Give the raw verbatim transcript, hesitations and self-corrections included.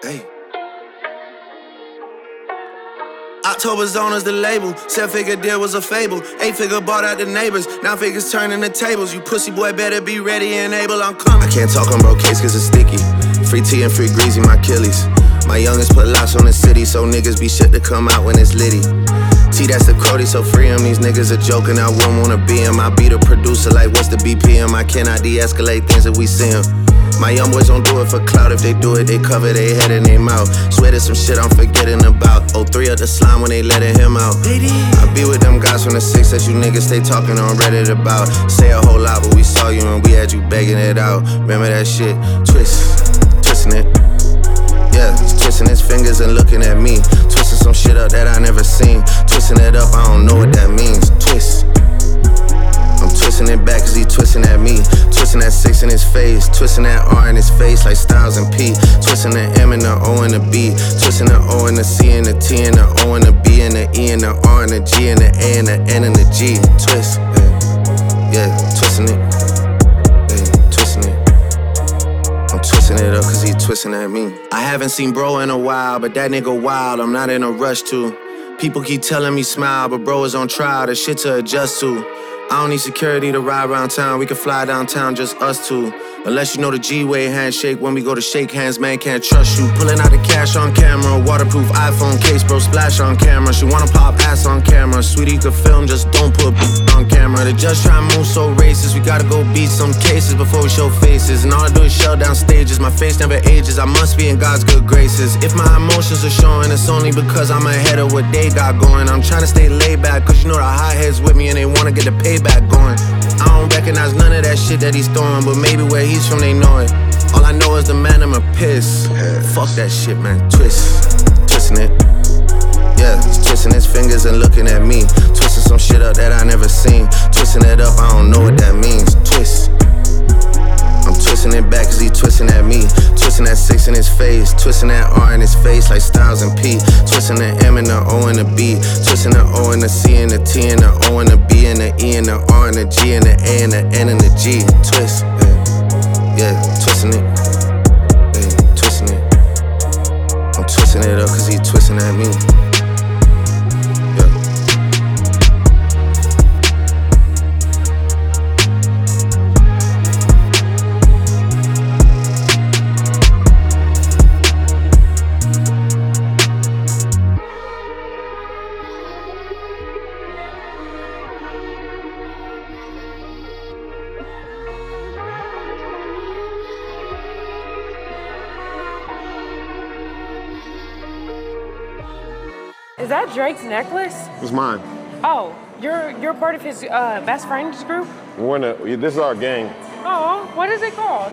Hey. October's on is the label. Seven-figure deal was a fable. Eight-figure bought out the neighbors. Nine figures turning the tables. You pussy boy better be ready and able. I'm coming. I can't talk on bro case cause it's sticky. Free tea and free greasy, my Achilles. My youngest put lots on the city, so niggas be shit to come out when it's litty. T, that's the Cody, so free him. These niggas are joking, I wouldn't wanna be him. I be the producer, like what's the B P M? I cannot de-escalate things that we see him. My young boys don't do it for clout. If they do it, they cover their head and their mouth. Swear there's some shit I'm forgetting about. Oh, three of the slime when they letting him out. I be with them guys from the six that you niggas stay talking on Reddit about. Say a whole lot, but we saw you and we had you begging it out. Remember that shit? Twist, twisting it. Yeah, he's twisting his fingers and looking at me. Twisting some shit up that I never seen. Twisting it up, I don't know what that means. Twist. I'm twisting it back cause he twisting at me. Twisting that six in his face. Twisting that R in his face like Styles and P. Twisting the M and the O and the B. Twisting the O and the C and the T and the O and the B and the E and the R and the G and the A and the N and the G. Twist, yeah, yeah, twisting it, yeah, twisting it. I'm twisting it up cause he twisting at me. I haven't seen bro in a while, but that nigga wild, I'm not in a rush to. People keep telling me smile, but bro is on trial, the shit to adjust to. I don't need security to ride around town, we can fly downtown, just us two. Unless you know the G-way handshake, when we go to shake hands, man, can't trust you. Pulling out the cash on camera, waterproof iPhone case, bro, splash on camera. She wanna pop ass on camera, sweetie, you can film, just don't put on camera. They just try and move so racist, we gotta go beat some cases before we show faces. And all I do is shell down stages, my face never ages, I must be in God's good graces. If my emotions are showing, it's only because I'm ahead of what they got going. I'm trying to stay laid back, cause you know the hot heads with me and they wanna get the payback going. I don't recognize none of that shit that he's throwing, but maybe where he's from they know it. All I know is the man I'ma piss. Fuck that shit, man. Twist, twisting it. Yeah, he's twisting his fingers and looking at me. Twisting some shit up that I never seen. Twisting it up, I don't know what that means. Twist. I'm twisting it back cause he twisting at me. Twisting that six in his face. Twisting that R in his face like Styles and P. Twisting the M and the O and the B. Twisting the O and the C and the T and the O and the B and the E and the R and the G and the A and the N and the G. Twist, yeah, yeah, twisting it, yeah, twisting it. I'm twisting it up cause he twisting at me. Is that Drake's necklace? It's mine. Oh, you're you're part of his uh, best friends group? We're in a, this is our gang. Oh, what is it called?